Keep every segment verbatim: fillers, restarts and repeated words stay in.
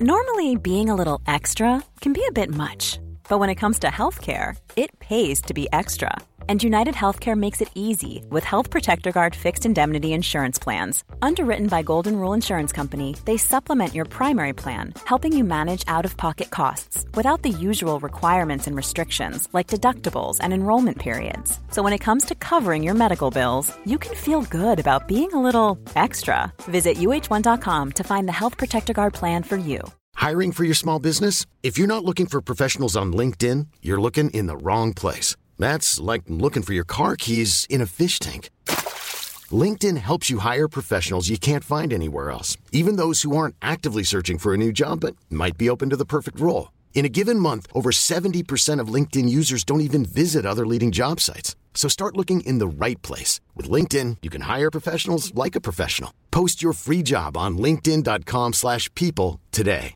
Normally, being a little extra can be a bit much, but when it comes to healthcare, it pays to be extra. And United Healthcare makes it easy with Health Protector Guard fixed indemnity insurance plans. Underwritten by Golden Rule Insurance Company, they supplement your primary plan, helping you manage out-of-pocket costs without the usual requirements and restrictions like deductibles and enrollment periods. So when it comes to covering your medical bills, you can feel good about being a little extra. Visit U H one dot com to find the Health Protector Guard plan for you. Hiring for your small business? If you're not looking for professionals on LinkedIn, you're looking in the wrong place. That's like looking for your car keys in a fish tank. LinkedIn helps you hire professionals you can't find anywhere else, even those who aren't actively searching for a new job but might be open to the perfect role. In a given month, over seventy percent of LinkedIn users don't even visit other leading job sites. So start looking in the right place. With LinkedIn, you can hire professionals like a professional. Post your free job on linkedin dot com slash people today.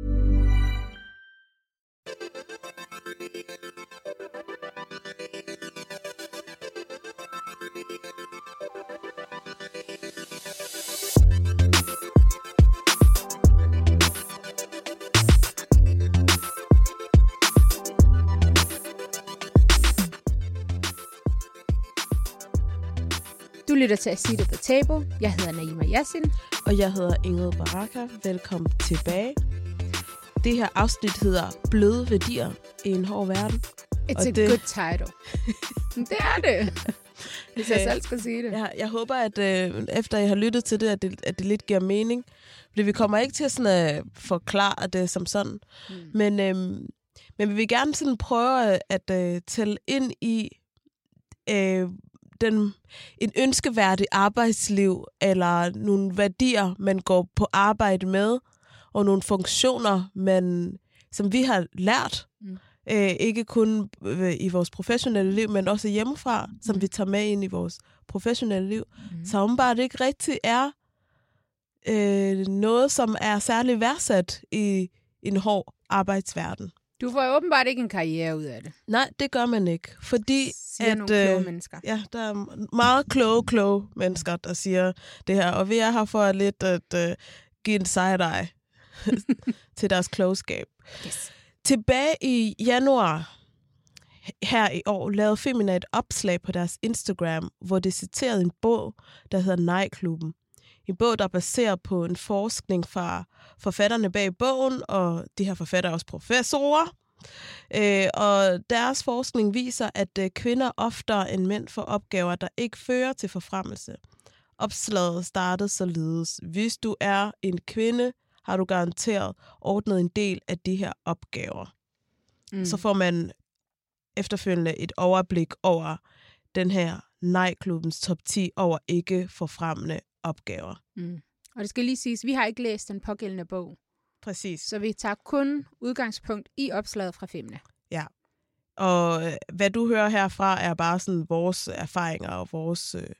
Du lytter til At sige det på Tabo. Jeg hedder Naima Yassin. Og jeg hedder Ingrid Baraka. Velkommen tilbage. Det her afsnit hedder Bløde værdier i en hård verden. It's og a det... good title. Det er det. Hvis jeg selv skal sige det. Jeg, jeg håber, at øh, efter jeg har lyttet til det at, det, at det lidt giver mening. Fordi vi kommer ikke til sådan at forklare det som sådan. Mm. Men, øh, men vi vil gerne sådan prøve at øh, tælle ind i... Øh, Den, en ønskeværdig arbejdsliv, eller nogle værdier, man går på arbejde med, og nogle funktioner, man, som vi har lært, mm. øh, ikke kun øh, i vores professionelle liv, men også hjemmefra, mm. som vi tager med ind i vores professionelle liv, mm. så åbenbart ikke rigtig er øh, noget, som er særlig værdsat i en hård arbejdsverden. Du får jo åbenbart ikke en karriere ud af det. Nej, det gør man ikke. Fordi siger at, nogle kloge øh, mennesker. Ja, der er meget kloge, kloge mennesker, der siger det her. Og vi er her for lidt at uh, give en side-eye til deres klogskab. Yes. Tilbage i januar her i år lavede Femina et opslag på deres Instagram, hvor det citerede en bog, der hedder Nej-klubben. En bog, der er baseret på en forskning fra forfatterne bag bogen, og de her forfattere er også professorer. Øh, og deres forskning viser, at øh, kvinder oftere end mænd får opgaver, der ikke fører til forfremmelse. Opslaget startede således. Hvis du er en kvinde, har du garanteret ordnet en del af de her opgaver. Mm. Så får man efterfølgende et overblik over den her Nej-klubbens top ti over ikke forfremmende opgaver. Mm. Og det skal lige siges, vi har ikke læst den pågældende bog. Præcis. Så vi tager kun udgangspunkt i opslaget fra Femina. Ja. Og hvad du hører herfra er bare sådan vores erfaringer og vores, øh,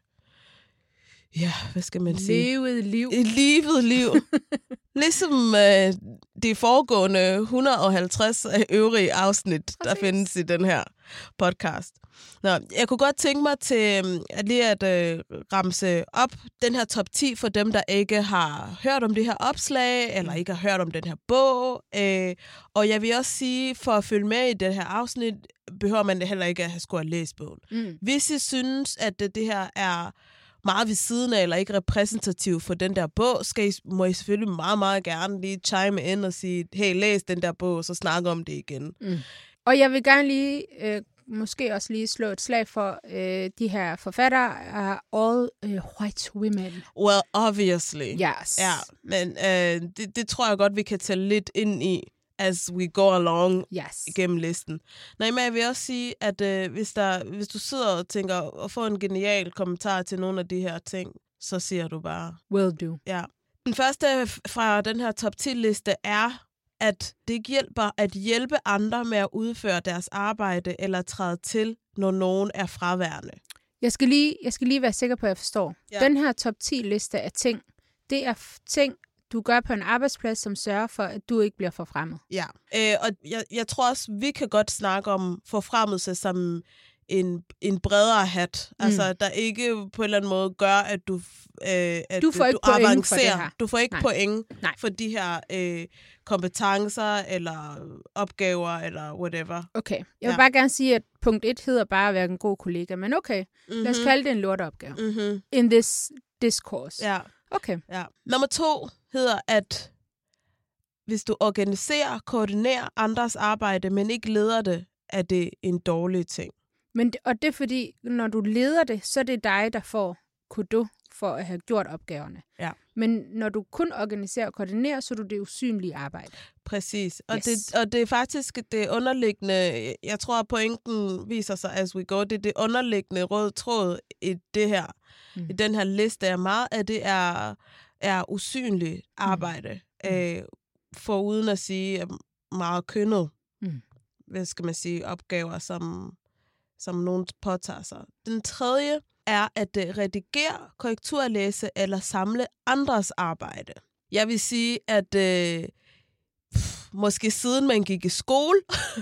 ja, hvad skal man sige? Levet liv. Livet liv. Ligesom øh, de foregående et hundrede og halvtreds øvrige afsnit, Præcis. Der findes i den her podcast. Nå, jeg kunne godt tænke mig til at lige at øh, ramse op den her top ti for dem, der ikke har hørt om det her opslag, eller ikke har hørt om den her bog. Øh, og jeg vil også sige, for at følge med i det her afsnit, behøver man det heller ikke at have skulle have læst bogen. Mm. Hvis I synes, at det, det her er meget ved siden af, eller ikke repræsentativ for den der bog, skal I, må I selvfølgelig meget, meget gerne lige chime ind og sige, hey, læs den der bog, så snakke om det igen. Mm. Og jeg vil gerne lige, øh, måske også lige slå et slag for, øh, de her forfattere er all øh, white women. Well, obviously. Yes. Ja, men øh, det, det tror jeg godt, vi kan tælle lidt ind i, as we go along yes. igennem listen. Nej, men jeg vil også sige, at øh, hvis, der, hvis du sidder og tænker at få en genial kommentar til nogle af de her ting, så siger du bare... Will do. Ja. Den første fra den her top ti-liste er, at det hjælper at hjælpe andre med at udføre deres arbejde eller træde til, når nogen er fraværende. Jeg skal lige, jeg skal lige være sikker på, at jeg forstår. Ja. Den her top ti-liste af ting, det er ting, du gør på en arbejdsplads, som sørger for, at du ikke bliver forfremmet. Ja, øh, og jeg, jeg tror også, vi kan godt snakke om forfremmelse som en, en bredere hat, mm. altså der ikke på en eller anden måde gør, at du, øh, at du, får du ikke avancerer. For det her. Du får ikke Nej. point Nej. for de her øh, kompetencer, eller opgaver, eller whatever. Okay, jeg vil ja. bare gerne sige, at punkt et hedder bare at være en god kollega, men okay, mm-hmm. lad os kalde det en lorteopgave. Mm-hmm. In this discourse. Ja. Okay. Ja. Nummer to hedder, at hvis du organiserer, koordinerer andres arbejde, men ikke leder det, er det en dårlig ting. Men, og det er fordi, når du leder det, så er det dig, der får kudo for at have gjort opgaverne. Ja. Men når du kun organiserer og koordinerer, så er du det usynlige arbejde. Præcis. Og, yes. det, og det er faktisk det underliggende, jeg tror, at pointen viser sig as we go, det er det underliggende røde tråd i det her, mm. i den her liste er meget, at det er, er usynligt arbejde, mm. øh, foruden at sige meget kønnet, mm. hvad skal man sige, opgaver, som, som nogen påtager sig. Den tredje er at redigere, korrekturlæse eller samle andres arbejde. Jeg vil sige, at øh, pff, måske siden man gik i skole,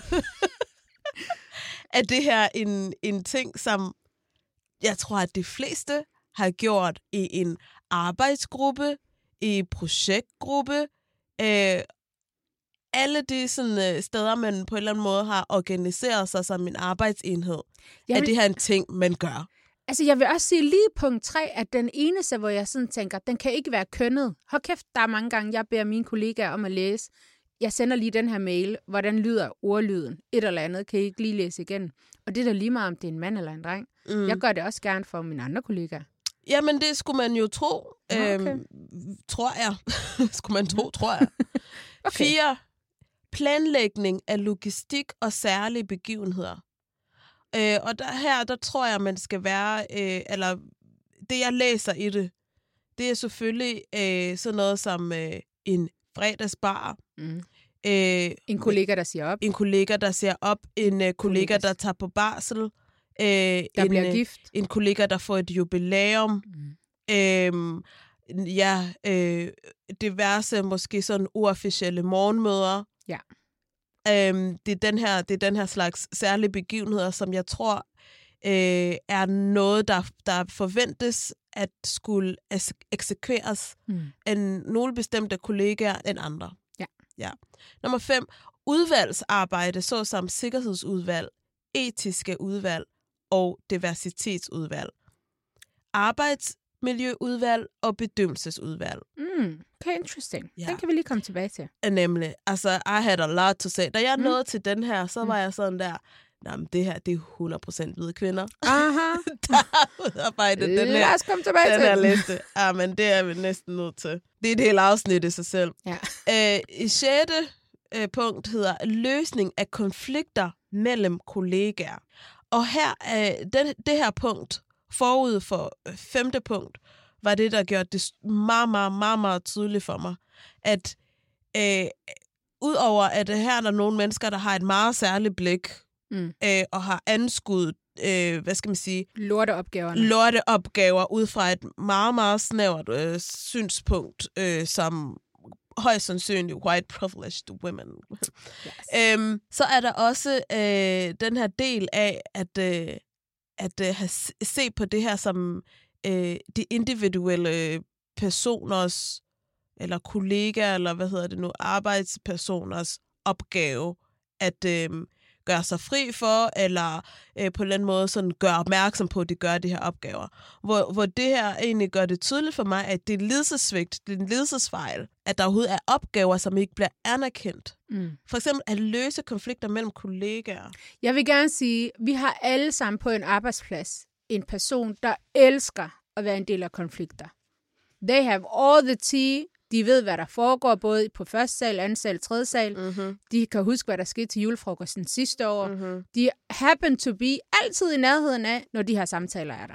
er det her en, en ting, som jeg tror, at de fleste har gjort i en arbejdsgruppe, i en projektgruppe, øh, alle de sådan, steder, man på en eller anden måde har organiseret sig som en arbejdsenhed. Vil... Er det her en ting, man gør? Altså, jeg vil også sige lige punkt tre, at den eneste, hvor jeg sådan tænker, den kan ikke være kønnet. Hold kæft, der er mange gange, jeg beder mine kollegaer om at læse. Jeg sender lige den her mail. Hvordan lyder ordlyden? Et eller andet. Kan I ikke lige læse igen? Og det er da lige meget, om det er en mand eller en dreng. Mm. Jeg gør det også gerne for mine andre kollegaer. Jamen, det skulle man jo tro. Okay. Øhm, tror jeg. skulle man tro, tror jeg. Okay. Fire. Planlægning af logistik og særlige begivenheder. Øh, og der, her, der tror jeg, man skal være, øh, eller det jeg læser i det, det er selvfølgelig øh, sådan noget som øh, en fredagsbar. Mm. Øh, en kollega, der siger op. En kollega, der siger op. En øh, kollega, der tager på barsel. Øh, der en, bliver gift. En kollega, der får et jubilæum. Mm. Øh, ja, øh, diverse, måske sådan uofficielle morgenmøder. Ja. Øhm, det, er den her, det er den her slags særlige begivenheder, som jeg tror øh, er noget, der, der forventes at skulle eksekveres mm. af nogle bestemte kollegaer end andre. Ja. Ja. Nummer fem. Udvalgsarbejde, såsom sikkerhedsudvalg, etiske udvalg og diversitetsudvalg. Arbejdsmiljøudvalg og bedømmelsesudvalg. Mm. Okay, interesting. Ja. Den kan vi lige komme tilbage til. Nemlig. Altså, I had a lot to say. Da jeg mm. nåede til den her, så var jeg sådan der, nej, men det her, det er hundrede procent hvide kvinder. Aha. der har udarbejdet den her, Lad os komme tilbage den til her liste. Ja, men det er vi næsten nødt til. Det er et helt afsnit i sig selv. Ja. Æ, i sjette øh, punkt hedder løsning af konflikter mellem kollegaer. Og her, øh, den, det her punkt, forud for øh, femte punkt, var det, der gjorde det meget, meget, meget, meget tydeligt for mig, at øh, udover at her er der nogle mennesker, der har et meget særligt blik, mm. øh, og har anskudt, øh, hvad skal man sige? Lorteopgaverne. Lorteopgaver ud fra et meget, meget snævert øh, synspunkt, øh, som højst sandsynligt white privileged women. Yes. øhm, så er der også øh, den her del af at, øh, at øh, have se på det her som øh, de individuelle personers, eller kollegaer, eller hvad hedder det nu, arbejdspersoners opgave at øh, gøre sig fri for, eller øh, på en eller anden måde sådan gøre opmærksom på, at de gør de her opgaver. Hvor, hvor det her egentlig gør det tydeligt for mig, at det er ledelsesvigt, det er en ledelsesfejl, at der overhovedet er opgaver, som ikke bliver anerkendt. Mm. For eksempel at løse konflikter mellem kollegaer. Jeg vil gerne sige, vi har alle sammen på en arbejdsplads en person, der elsker at være en del af konflikter. They have all the tea. De ved, hvad der foregår, både på første sal, anden sal, tredje sal. Mm-hmm. De kan huske, hvad der skete til julefrokosten sidste år. Mm-hmm. De happen to be altid i nærheden af, når de her samtaler er der.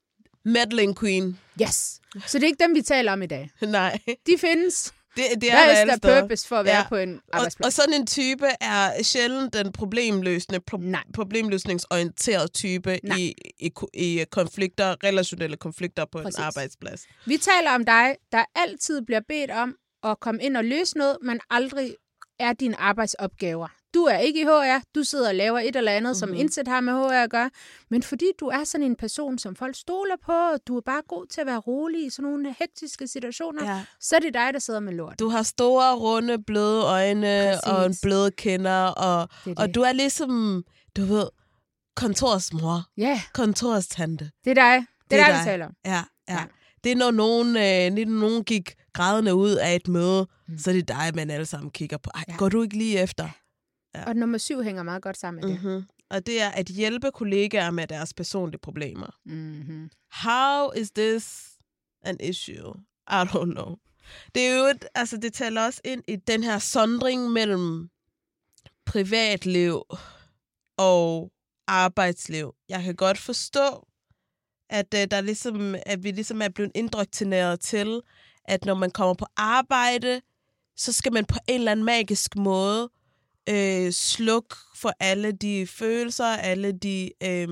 Meddling Queen. Yes. Så det er ikke dem, vi taler om i dag. Nej. De findes. Det, det er der der er der purpose for at være ja. på en arbejdsplads. Og, og sådan en type er sjældent den problemløsende, pro- problemløsningsorienterede type i, i, i konflikter, relationelle konflikter på Præcis. En arbejdsplads. Vi taler om dig, der altid bliver bedt om at komme ind og løse noget, men aldrig er dine arbejdsopgaver. Du er ikke i H R, du sidder og laver et eller andet, mm-hmm. som intet har med H R at gøre, men fordi du er sådan en person, som folk stoler på, og du er bare god til at være rolig i sådan nogle hektiske situationer, ja. Så er det dig, der sidder med lort. Du har store, runde, bløde øjne Præcis. Og en bløde kinder, og, det det. og du er ligesom, du ved, kontorsmor, ja. kontorstante. Det er dig. Det er, det er dig, vi taler om. Ja, ja. ja. Det er, når nogen, øh, nogen gik grædende ud af et møde, mm. så er det dig, man alle sammen kigger på. Ej, ja. Går du ikke lige efter? Ja. Og nummer syv hænger meget godt sammen med det. Mm-hmm. Og det er at hjælpe kollegaer med deres personlige problemer. Mm-hmm. How is this an issue? I don't know. Det er jo et, altså det taler også ind i den her sondring mellem privatliv og arbejdsliv. Jeg kan godt forstå, at, uh, der ligesom, at vi ligesom er blevet indoktrineret til, at når man kommer på arbejde, så skal man på en eller anden magisk måde øh, slukke for alle de følelser, alle de øh,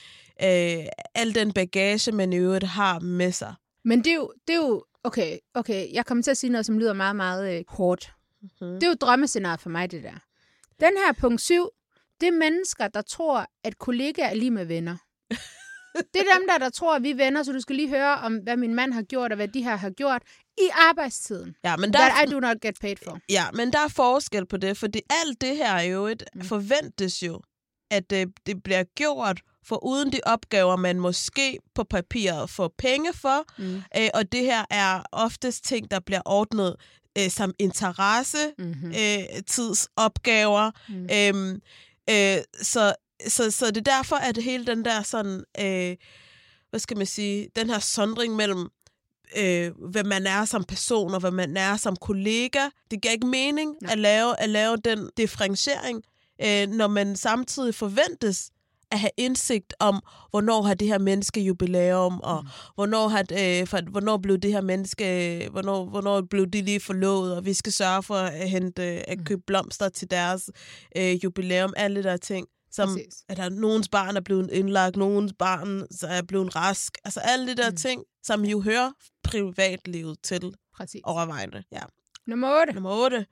øh, al den bagage, man i øvrigt har med sig. Men det er jo, det er jo okay, okay, jeg kommer til at sige noget, som lyder meget, meget øh, hårdt. Mm-hmm. Det er jo drømmescenariet for mig, det der. Den her punkt syv, det er mennesker, der tror, at kollegaer er lige med venner. Det er dem, der, der tror, at vi er venner, så du skal lige høre om, hvad min mand har gjort, og hvad de her har gjort i arbejdstiden. Ja, men der That I do not get paid for. Ja, men der er forskel på det, fordi alt det her er jo et, mm. forventes jo, at det, det bliver gjort for uden de opgaver, man måske på papiret får penge for, mm. øh, og det her er oftest ting, der bliver ordnet øh, som interesse, mm-hmm. øh, tidsopgaver, mm. øh, øh, så Så, så det er derfor, at hele den der sådan, øh, hvad skal man sige, den her sondring mellem, øh, hvad man er som person og hvad man er som kollega, det giver ikke mening at lave, at lave den differentiering, øh, når man samtidig forventes at have indsigt om, hvornår har det her menneske jubilæum, og mm. hvornår, har, øh, for, hvornår blev det her menneske, hvornår, hvornår blev de lige forlovet, og vi skal sørge for at, hente, at købe blomster til deres øh, jubilæum, alle der ting. Som, Præcis. At der nogens barn er blevet indlagt, nogens barn så er blevet rask. Altså alle de der mm. ting, som jo hører privatlivet til. Præcis. Overvejende. Ja. Nummer otte. Nummer otte.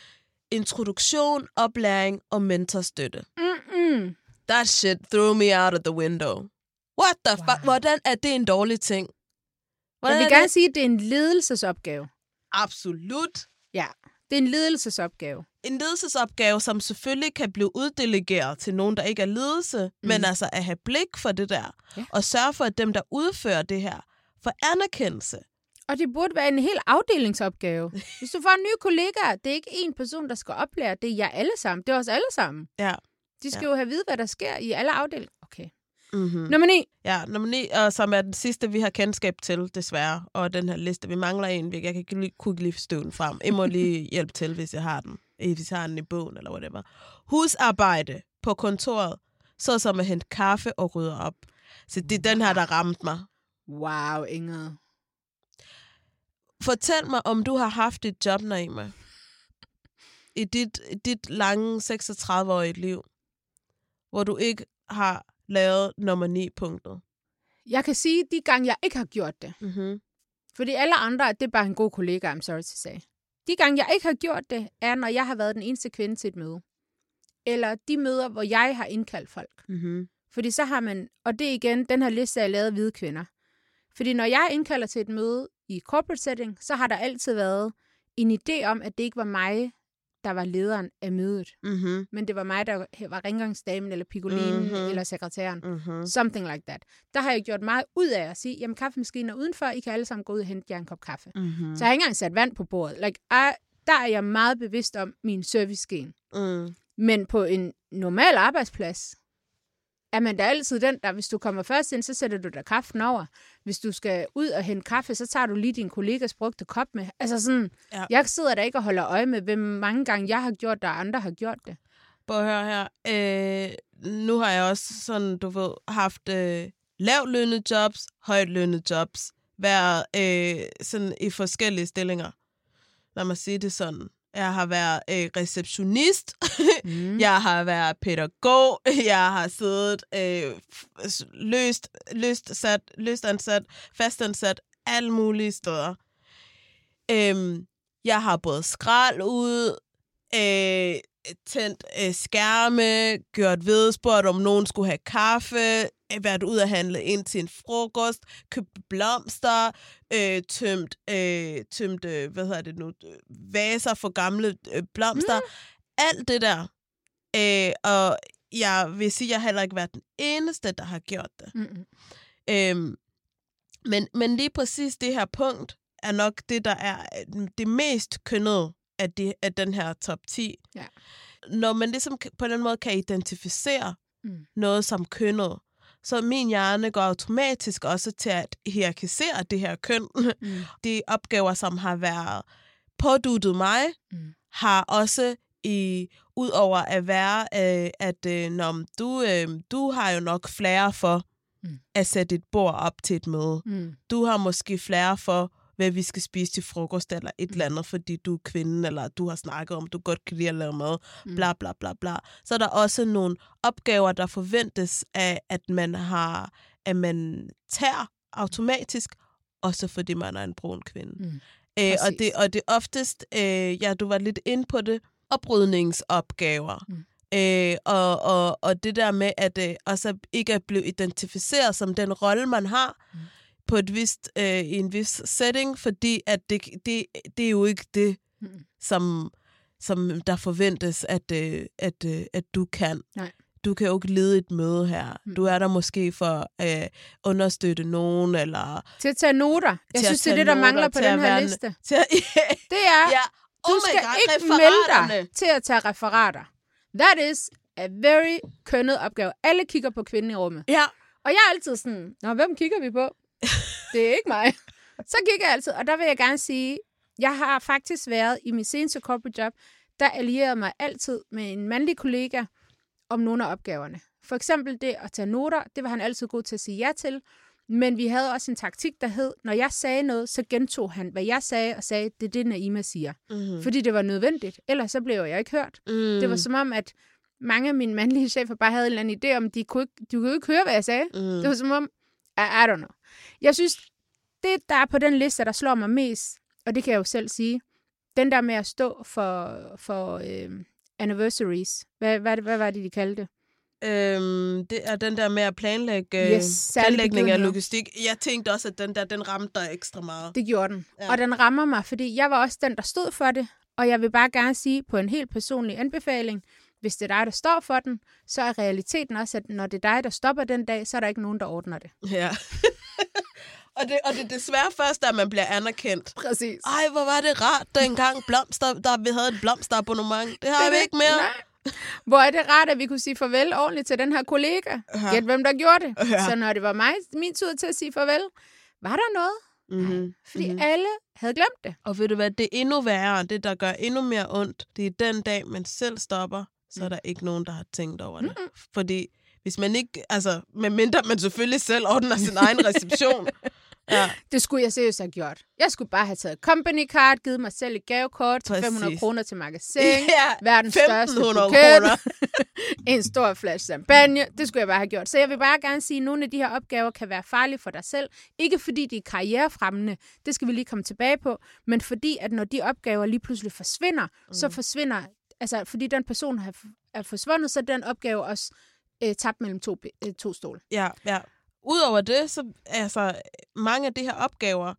Introduktion, oplæring og mentorstøtte. Mm-mm. That shit threw me out of the window. What the wow. fuck? Hvordan er det en dårlig ting? Hvordan Jeg vil gerne det? sige, at det er en ledelsesopgave. Absolut. Ja, det er en ledelsesopgave. En ledelsesopgave, som selvfølgelig kan blive uddelegeret til nogen, der ikke er ledelse, mm. men altså at have blik for det der, ja. Og sørge for, at dem, der udfører det her, får anerkendelse. Og det burde være en hel afdelingsopgave. Hvis du får en ny kollega, det er ikke én person, der skal oplære, det er jer alle sammen. Det er os alle sammen. Ja. De skal ja. jo have vide, hvad der sker i alle afdelinger. Okay. Mm-hmm. Nummer ni. Ja, nummer ni, og som er den sidste, vi har kendskab til, desværre. Og den her liste, vi mangler en. Jeg kan ikke lige, kunne ikke lige forstå den frem. I må lige hjælpe til, hvis jeg har den. Hvis jeg har den i bogen, eller whatever. Husarbejde på kontoret, så som at hente kaffe og rydde op. Så det er den her, der ramte mig. Wow, Inger. Fortæl mig, om du har haft et job, Naima, i dit, dit lange seksogtredive-årige liv, hvor du ikke har lavet nummer ni punktet. Jeg kan sige, de gange, jeg ikke har gjort det. Mm-hmm. Fordi alle andre, det er bare en god kollega, I'm sorry to say. De gange, jeg ikke har gjort det, er, når jeg har været den eneste kvinde til et møde. Eller de møder, hvor jeg har indkaldt folk. Mm-hmm. Fordi så har man, og det er igen, den her liste er lavet af hvide kvinder. Fordi når jeg indkalder til et møde i corporate setting, så har der altid været en idé om, at det ikke var mig, der var lederen af mødet. Mm-hmm. Men det var mig, der var rengøringsdamen, eller pigolinen, mm-hmm. eller sekretæren. Mm-hmm. Something like that. Der har jeg gjort meget ud af at sige, jamen kaffemaskinen er udenfor, I kan alle sammen gå ud og hente jer en kop kaffe. Mm-hmm. Så jeg har ikke engang sat vand på bordet. Like, I, der er jeg meget bevidst om min service-gen. Mm. Men på en normal arbejdsplads, er man da altid den, der hvis du kommer først ind, så sætter du der kaffen over. Hvis du skal ud og hente kaffe, så tager du lige din kollegas brugte kop med. Altså sådan, ja. Jeg sidder der ikke og holder øje med, hvem mange gange jeg har gjort det, og andre har gjort det. Prøv at høre her. Øh, nu har jeg også sådan, du ved, haft øh, lavlønnede jobs, højtlønnede jobs, været øh, sådan i forskellige stillinger. Lad mig sige det sådan. Jeg har været øh, receptionist, mm. jeg har været pædagog, jeg har siddet øh, løst, løst, sat, løst ansat, fastansat, alle mulige steder. Øhm, jeg har både skrald ud, øh, tændt øh, skærme, gjort ved, spurgt om nogen skulle have kaffe, været ud at handle ind til en frokost, købt blomster, øh, tømt, øh, tømt øh, hvad hedder det nu, vaser for gamle øh, blomster. Mm. Alt det der. Øh, og jeg vil sige, at jeg heller ikke været den eneste, der har gjort det. Mm. Øh, men, men lige præcis det her punkt er nok det, der er det mest kønnede af, de, af den her top ti. Ja. Når man ligesom på den måde kan identificere mm. noget som kønnet, så min hjerne går automatisk også til at hierarkisere det her køn. Mm. De opgaver, som har været påduttet mig, mm. har også i udover at være, øh, at øh, når du, øh, du har jo nok flere for mm. at sætte et bord op til et møde. Mm. Du har måske flere for, hvad vi skal spise til frokost, eller et mm. eller andet, fordi du er kvinde, eller du har snakket om, du godt kan lide at lave mad, mm. bla bla bla bla. Så er der også nogle opgaver, der forventes af, at man har, at man tager automatisk, også fordi man er en brun kvinde. Mm. Æ, og, det, og det oftest, øh, ja, du var lidt inde på det, oprydningsopgaver. Mm. Øh, og, og, og det der med, at øh, også ikke at blive identificeret som den rolle, man har, mm. på et vist, øh, i en vis setting, fordi at det, det, det er jo ikke det, mm. som, som der forventes, at, øh, at, øh, at du kan. Nej. Du kan jo ikke lede et møde her. Mm. Du er der måske for at øh, understøtte nogen, eller... Til at tage noter. Jeg synes, det er det, der mangler på den her liste. Til at, yeah. Det er, ja. oh du skal God, ikke melde dig til at tage referater. That is a very kønnet opgave. Alle kigger på kvinden i rummet. Ja. Og jeg er altid sådan, nå, hvem kigger vi på? Det er ikke mig. Så kigger jeg altid, og der vil jeg gerne sige, jeg har faktisk været i min seneste corporate job, der allierede mig altid med en mandlig kollega om nogle af opgaverne. For eksempel det at tage noter, det var han altid god til at sige ja til, men vi havde også en taktik, der hed, når jeg sagde noget, så gentog han, hvad jeg sagde, og sagde, det er det, Naima siger. Mm-hmm. Fordi det var nødvendigt, ellers så blev jeg ikke hørt. Mm. Det var som om, at mange af mine mandlige chefer bare havde en eller anden idé om, de kunne ikke, de kunne ikke høre, hvad jeg sagde. Mm. Det var som om, I, I don't know. Jeg synes, det der er på den liste, der slår mig mest, og det kan jeg jo selv sige, den der med at stå for, for øh, anniversaries. Hvad, hvad, hvad var det, de kaldte det? Øhm, det er den der med at planlægge yes, planlægning af logistik. Jeg tænkte også, at den der, den ramte dig ekstra meget. Det gjorde den. Ja. Og den rammer mig, fordi jeg var også den, der stod for det. Og jeg vil bare gerne sige på en helt personlig anbefaling, hvis det er dig, der står for den, så er realiteten også, at når det er dig, der stopper den dag, så er der ikke nogen, der ordner det. Ja. Og det, og det er desværre først, at man bliver anerkendt. Præcis. Ej, hvor var det rart, dengang blomster, der, vi havde et blomsterabonnement. Det har det vi ikke mere. Nej. Hvor er det rart, at vi kunne sige farvel ordentligt til den her kollega. Ja. Gæt, hvem der gjorde det. Ja. Så når det var mig, min tur til at sige farvel, var der noget? Mm-hmm. Fordi mm-hmm. alle havde glemt det. Og ved du hvad, det er endnu værre, det der gør endnu mere ondt, det er den dag, man selv stopper, så mm. er der ikke nogen, der har tænkt over det. Mm-hmm. Fordi hvis man ikke, altså, medmindre man selvfølgelig selv ordner sin egen reception. Ja. Det skulle jeg seriøst have gjort. Jeg skulle bare have taget company card, givet mig selv et gavekort til fem hundrede kroner til magasin, ja, verdens største buket, en stor flaske champagne. Det skulle jeg bare have gjort. Så jeg vil bare gerne sige, at nogle af de her opgaver kan være farlige for dig selv. Ikke fordi de er karrierefremmende, det skal vi lige komme tilbage på, men fordi, at når de opgaver lige pludselig forsvinder, mm. så forsvinder, altså fordi den person er forsvundet, så er den opgave også øh, tabt mellem to, øh, to stole. Ja, ja. Udover det, så altså mange af de her opgaver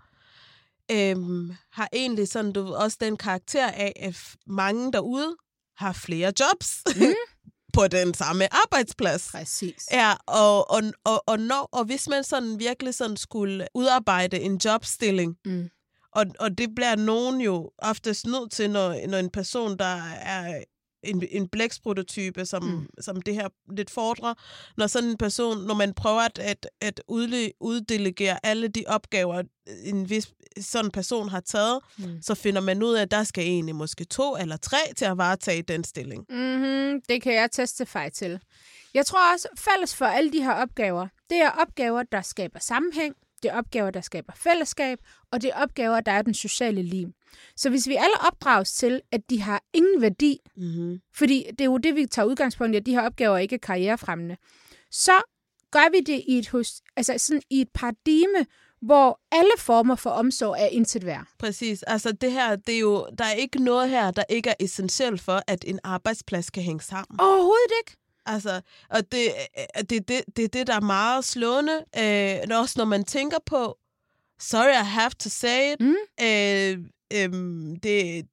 øhm, har egentlig sådan, du ved, også den karakter af, at mange derude har flere jobs mm. på den samme arbejdsplads. Præcis. Ja, og, og, og, og, når, og hvis man sådan virkelig sådan skulle udarbejde en jobstilling, mm. og, og det bliver nogen jo oftest nødt til, når, når en person, der er en, en blæksprototype, som, mm. som det her lidt fordrer, når sådan en person, når man prøver at, at, at uddelegere alle de opgaver, en vis sådan person har taget, mm. så finder man ud af, at der skal egentlig måske to eller tre til at varetage den stilling. Mm-hmm, det kan jeg testify til. Jeg tror også, fælles for alle de her opgaver, det er opgaver, der skaber sammenhæng, det er opgaver, der skaber fællesskab, og det er opgaver, der er den sociale lim. Så hvis vi alle opdrages til, at de har ingen værdi, mm-hmm. fordi det er jo det, vi tager udgangspunkt i, at de her opgaver ikke er karrierefremmende, så gør vi det i et, hos, altså sådan i et paradigme, hvor alle former for omsorg er intet værd. Præcis. Altså det her, det er jo, der er ikke noget her, der ikke er essentielt for, at en arbejdsplads kan hænge sammen. Overhovedet ikke. Altså, og det er det, det, det, det, der er meget slående, øh, også når man tænker på, sorry, I have to say it, Mm. øh, øh, det,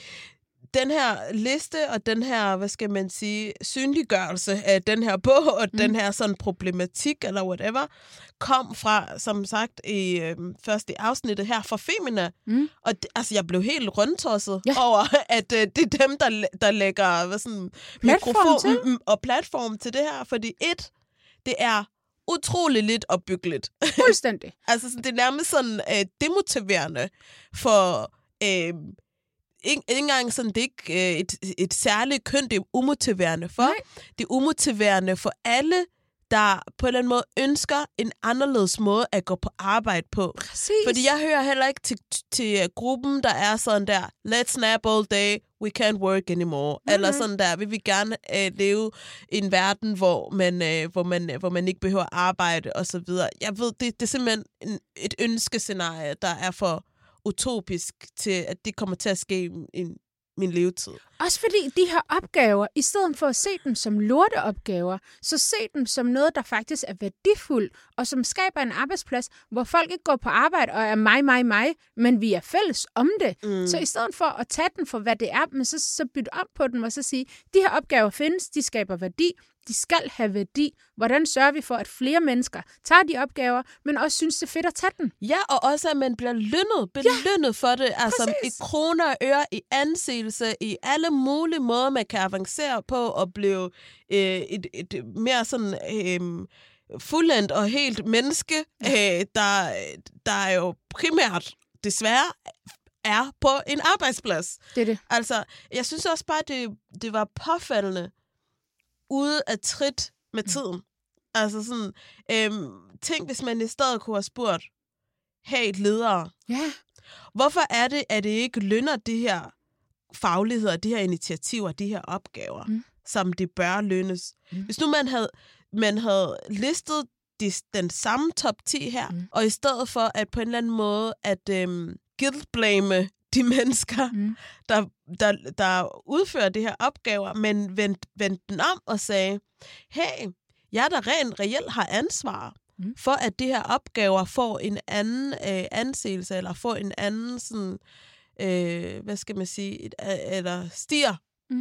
den her liste og den her, hvad skal man sige, synliggørelse af den her bog og mm. den her sådan problematik eller whatever, kom fra, som sagt, i øh, første afsnittet her fra Femina. Mm. Og det, altså, jeg blev helt rundtosset ja. over, at øh, det er dem, der, der lægger hvad sådan, mikrofon til. og platform til det her. Fordi et, det er utrolig lidt opbyggeligt. Fuldstændig. altså, sådan, det er nærmest sådan øh, demotiverende for... Øh, Ikke engang sådan, det er ikke øh, et, et særligt køn, det er umotiverende for. Nej. Det er umotiverende for alle, der på en eller anden måde ønsker en anderledes måde at gå på arbejde på. Præcis. Fordi jeg hører heller ikke til, til gruppen, der er sådan der, let's nap all day, we can't work anymore. Mm-hmm. Eller sådan der, vi vil gerne øh, leve i en verden, hvor man, øh, hvor man, øh, hvor man ikke behøver arbejde og så videre. Jeg ved, det, det er simpelthen en, et ønskescenarie, der er for utopisk til, at det kommer til at ske i min levetid. Også fordi de her opgaver, i stedet for at se dem som lorteopgaver, så se dem som noget, der faktisk er værdifuldt, og som skaber en arbejdsplads, hvor folk ikke går på arbejde og er mig, mig, mig, men vi er fælles om det. Mm. Så i stedet for at tage den for, hvad det er, men så, så bytte op på den og så sige, de her opgaver findes, de skaber værdi, de skal have værdi. Hvordan sørger vi for, at flere mennesker tager de opgaver, men også synes, det er fedt at tage den? Ja, og også, at man bliver lønnet, belønnet ja, for det. Altså præcis. i kroner og øre, i anseelse, i alle mulige måder, man kan avancere på og blive øh, et, et mere sådan øh, fuldendt og helt menneske, øh, der, der er jo primært, desværre, er på en arbejdsplads. Det er det. Altså, jeg synes også bare, det, det var påfaldende, ude af trit med tiden. Mm. Altså sådan, øhm, tænk, hvis man i stedet kunne have spurgt, hey, ledere, ja. hvorfor er det, at det ikke lønner de her fagligheder, de her initiativer, de her opgaver, mm. som det bør lønnes? Mm. Hvis nu man havde, man havde listet de, den samme top ti her, mm. og i stedet for at på en eller anden måde, at øhm, guilt-blame de mennesker, mm. der, der, der udfører de her opgaver, men vendte vend den om og sagde, hey, jeg der rent reelt har ansvar mm. for, at de her opgaver får en anden øh, anseelse, eller får en anden sådan, øh, hvad skal man sige, et, eller stiger mm.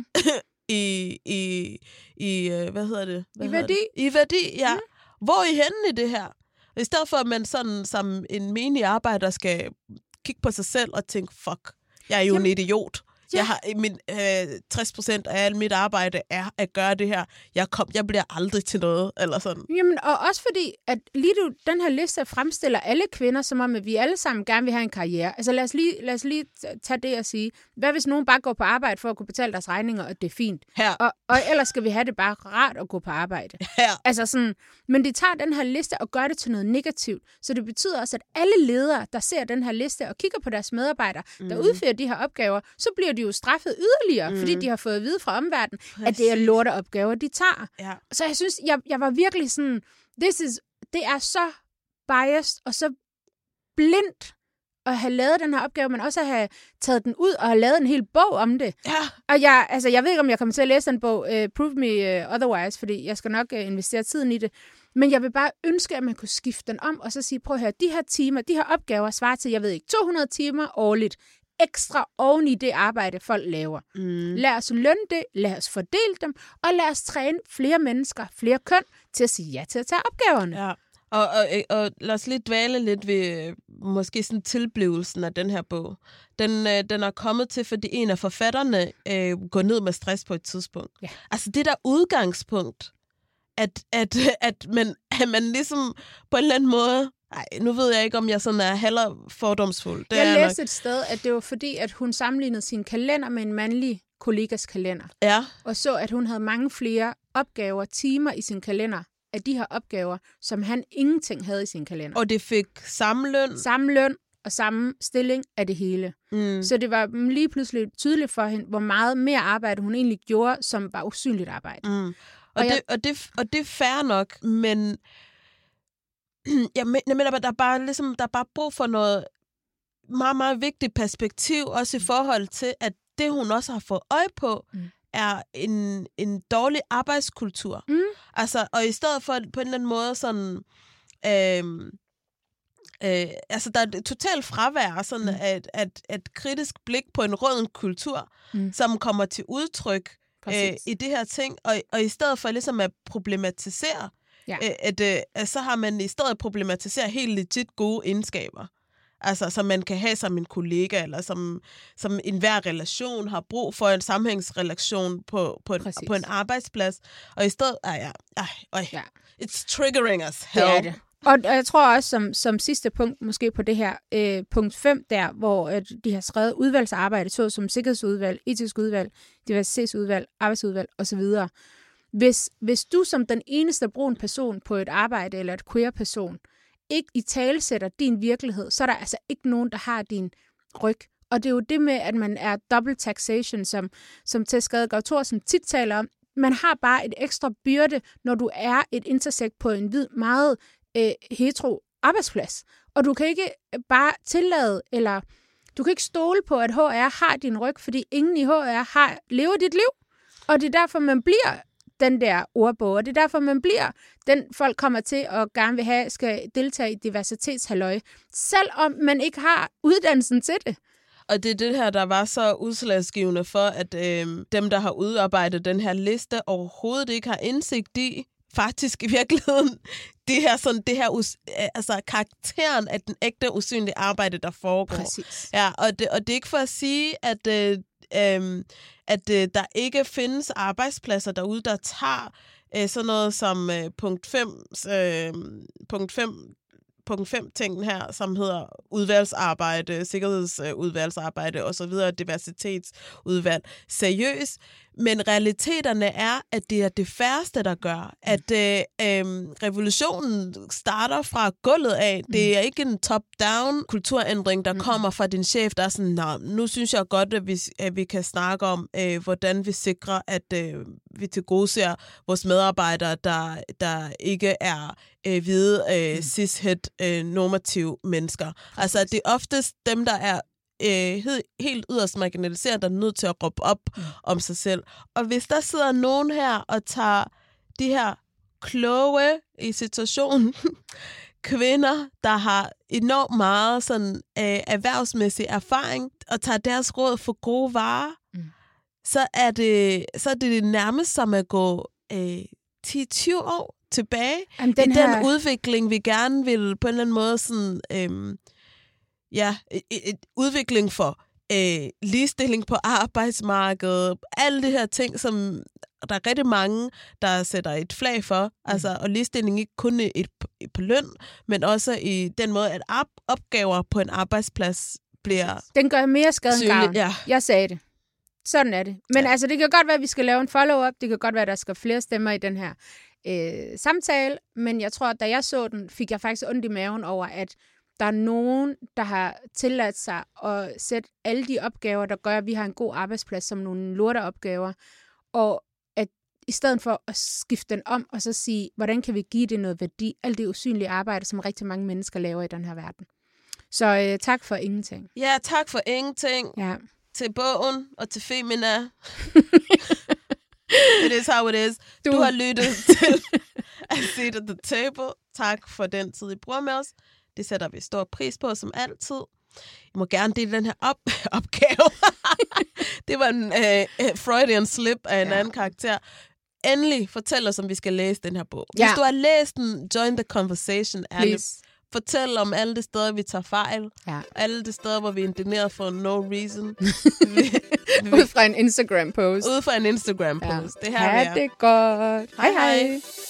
i, i, i, øh, hvad hedder det? Hvad I værdi. Det? I værdi, ja. Mm. Hvor er I henne i det her? I stedet for, at man sådan som en menig arbejder skal kigge på sig selv og tænke, fuck, jeg er jo Jamen, en idiot. Ja. Jeg har, min, øh, tres procent af alt mit arbejde er at gøre det her. Jeg, kom, jeg bliver aldrig til noget, eller sådan. Jamen, og også fordi, at lige du, den her liste fremstiller alle kvinder, som om, at vi alle sammen gerne vil have en karriere. Altså lad os lige, lad os lige tage det og sige, hvad hvis nogen bare går på arbejde for at kunne betale deres regninger, og det er fint. Her. Og, og ellers skal vi have det bare rart at gå på arbejde. Her. Altså sådan, men de tager den her liste og gør det til noget negativt. Så det betyder også, at alle ledere, der ser den her liste og kigger på deres medarbejdere, mm. der udfører de her opgaver, så bliver de jo straffet yderligere, mm. fordi de har fået at vide fra omverdenen, Præcis. at det er lorteopgaver, de tager. Ja. Så jeg synes, jeg, jeg var virkelig sådan, this is, det er så biased og så blindt at have lavet den her opgave, men også at have taget den ud og have lavet en hel bog om det. Ja. Og jeg, altså, jeg ved ikke, om jeg kommer til at læse den bog, uh, Prove Me uh, Otherwise, fordi jeg skal nok uh, investere tiden i det. Men jeg vil bare ønske, at man kunne skifte den om, og så sige, prøv at høre, de her timer, de her opgaver svarer til, jeg ved ikke, to hundrede timer årligt, ekstra oven i det arbejde, folk laver. Mm. Lad os lønne det, lad os fordele dem, og lad os træne flere mennesker, flere køn, til at sige ja til at tage opgaverne. Ja. Og, og, og lad os lige dvæle lidt ved måske sådan tilblivelsen af den her bog. Den, øh, den er kommet til, fordi en af forfatterne øh, går ned med stress på et tidspunkt. Ja. Altså det der udgangspunkt, at, at, at, man, at man ligesom på en eller anden måde, ej, nu ved jeg ikke, om jeg sådan er heller fordomsfuld. Det jeg er læste nok et sted, at det var fordi, at hun sammenlignede sin kalender med en mandlig kollegas kalender. Ja. Og så, at hun havde mange flere opgaver, timer i sin kalender, af de her opgaver, som han ingenting havde i sin kalender. Og det fik samme løn? Samme løn og samme stilling af det hele. Mm. Så det var lige pludselig tydeligt for hende, hvor meget mere arbejde hun egentlig gjorde, som var usynligt arbejde. Mm. Og, og, det, jeg... og, det, og det er fair nok, men jeg, men, jeg mener, at der er bare ligesom, der er bare brug for noget meget, meget vigtigt perspektiv, også i forhold til, at det, hun også har fået øje på, mm. er en, en dårlig arbejdskultur. Mm. Altså, og i stedet for på en eller anden måde sådan... Øh, Øh, altså, der er et totalt fravær sådan mm. at, at, at kritisk blik på en rød kultur, mm. som kommer til udtryk øh, i det her ting, og, og i stedet for ligesom at problematisere, ja. øh, at, øh, at så har man i stedet problematisere helt legit gode egenskaber. Altså, som man kan have som en kollega, eller som, som enhver relation har brug for en sammenhængsrelation på, på, en, på en arbejdsplads. Og i stedet, ej, ja, ej, ej, ja. It's triggering us. Hell. Det er det. Og jeg tror også, som, som sidste punkt, måske på det her, øh, punkt fem der, hvor øh, de har skrevet udvalgsarbejde, så som sikkerhedsudvalg, etisk udvalg, diversitetsudvalg, arbejdsudvalg osv. Hvis, hvis du som den eneste brun person på et arbejde, eller et queer person, ikke i tale sætter din virkelighed, så er der altså ikke nogen, der har din ryg. Og det er jo det med, at man er double taxation, som, som Tess Gadegaard Thorsen tit taler om. Man har bare et ekstra byrde, når du er et intersekt på en hvid, meget øh, hetero arbejdsplads. Og du kan ikke bare tillade, eller du kan ikke stole på, at H R har din ryg, fordi ingen i H R har lever dit liv. Og det er derfor, man bliver den der ordbog, og det er derfor, man bliver den, folk kommer til og gerne vil have, skal deltage i diversitetshalløj, selvom man ikke har uddannelsen til det. Og det er det her, der var så udslagsgivende for, at øh, dem, der har udarbejdet den her liste, overhovedet ikke har indsigt i, faktisk i virkeligheden, det her, sådan, det her us- altså karakteren af den ægte usynlige arbejde, der foregår. Præcis. Ja, og det, og det er ikke for at sige, at, øh, øh, at øh, der ikke findes arbejdspladser derude, der tager øh, sådan noget som øh, punkt fem, øh, punkt fem, punkt fem tingen her, som hedder udvalgsarbejde, sikkerhedsudvalgsarbejde osv., diversitetsudvalg, seriøst. Men realiteterne er, at det er det færreste, der gør. At øh, øh, revolutionen starter fra gulvet af. Det er ikke en top-down kulturændring, der kommer fra din chef, der er sådan, nå, nu synes jeg godt, at vi, at vi kan snakke om, øh, hvordan vi sikrer, at øh, vi tilgodeser vores medarbejdere, der, der ikke er øh, hvide, øh, cis-het, øh, normative mennesker. Altså, det er oftest dem, der er Øh, helt yderst marginaliseret, der er nødt til at råbe op mm. om sig selv. Og hvis der sidder nogen her og tager de her kloge i situationen kvinder, der har enormt meget sådan, øh, erhvervsmæssig erfaring, og tager deres råd for gode varer, mm. så, er det, så er det nærmest som at gå øh, ti til tyve år tilbage Jamen, den i her... den udvikling, vi gerne vil på en eller anden måde sådan... Øh, Ja, et, et udvikling for øh, ligestilling på arbejdsmarkedet, alle de her ting, som der er rigtig mange, der sætter et flag for. Mm. Altså, og ligestilling ikke kun et, et på løn, men også i den måde, at op- opgaver på en arbejdsplads bliver... Den gør mere skade end gavn. Ja. Jeg sagde det. Sådan er det. Men ja. altså, det kan godt være, at vi skal lave en follow-up. Det kan godt være, at der skal flere stemmer i den her øh, samtale. Men jeg tror, at da jeg så den, fik jeg faktisk ondt i maven over, at der er nogen, der har tilladt sig at sætte alle de opgaver, der gør, at vi har en god arbejdsplads, som nogle lorteopgaver, og at i stedet for at skifte den om, og så sige, hvordan kan vi give det noget værdi, alt det usynlige arbejde, som rigtig mange mennesker laver i den her verden. Så øh, tak for ingenting. Ja, tak for ingenting. Ja. Til bogen og til Femina. It is how it is. Du, du har lyttet til A Seat at the Table. Tak for den tid, I bruger med os. Det sætter vi stor pris på, som altid. I må gerne dele den her op- opgave. Det var en uh, Freudian slip af en ja. anden karakter. Endelig fortæl os, om vi skal læse den her bog. Hvis ja. du har læst den, join the conversation. Please. Fortæl om alle de steder, vi tager fejl. Ja. Alle de steder, hvor vi er indigneret for no reason. Ud fra en Instagram-post. Ud fra en Instagram-post. Ja. Det her ja, det er godt. Hej, hej. hej.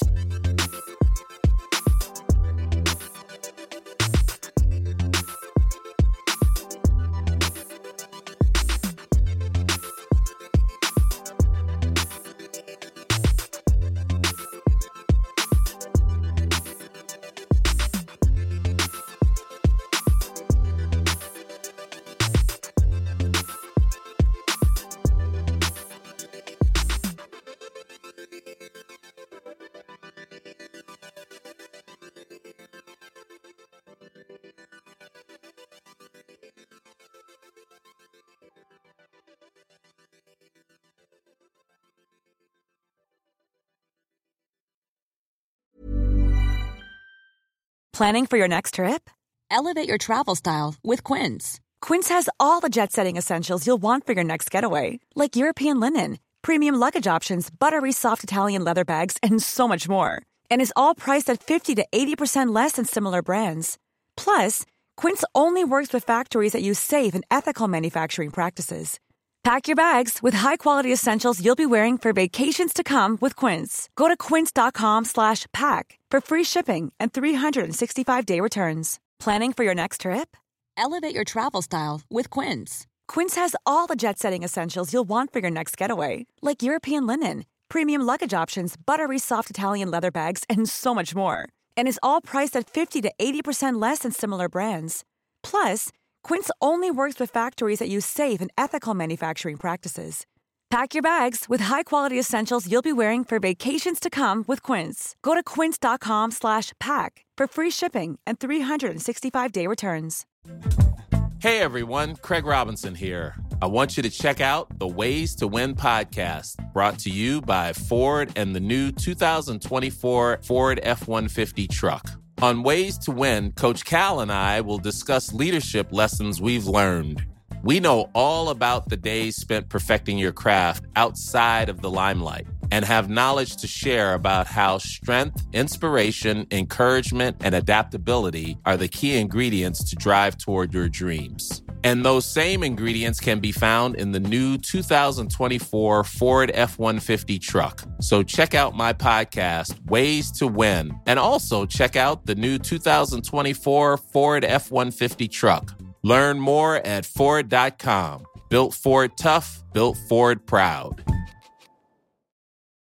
Planning for your next trip? Elevate your travel style with Quince. Quince has all the jet-setting essentials you'll want for your next getaway, like European linen, premium luggage options, buttery soft Italian leather bags, and so much more. And is all priced at fifty to eighty percent less than similar brands. Plus, Quince only works with factories that use safe and ethical manufacturing practices. Pack your bags with high-quality essentials you'll be wearing for vacations to come with Quince. Go to quince.com slash pack for free shipping and three sixty-five day returns. Planning for your next trip? Elevate your travel style with Quince. Quince has all the jet-setting essentials you'll want for your next getaway, like European linen, premium luggage options, buttery soft Italian leather bags, and so much more. And is all priced at fifty to eighty percent less than similar brands. Plus, Quince only works with factories that use safe and ethical manufacturing practices. Pack your bags with high-quality essentials you'll be wearing for vacations to come with Quince. Go to quince.com slash pack for free shipping and three sixty-five day returns. Hey everyone, Craig Robinson here. I want you to check out the Ways to Win podcast, brought to you by Ford and the new two thousand twenty-four Ford F one fifty truck. On Ways to Win, Coach Cal and I will discuss leadership lessons we've learned. We know all about the days spent perfecting your craft outside of the limelight and have knowledge to share about how strength, inspiration, encouragement, and adaptability are the key ingredients to drive toward your dreams. And those same ingredients can be found in the new two thousand twenty-four Ford F one fifty truck. So check out my podcast, Ways to Win, and also check out the new two thousand twenty-four Ford F one fifty truck. Learn more at Ford dot com. Built Ford tough, built Ford proud.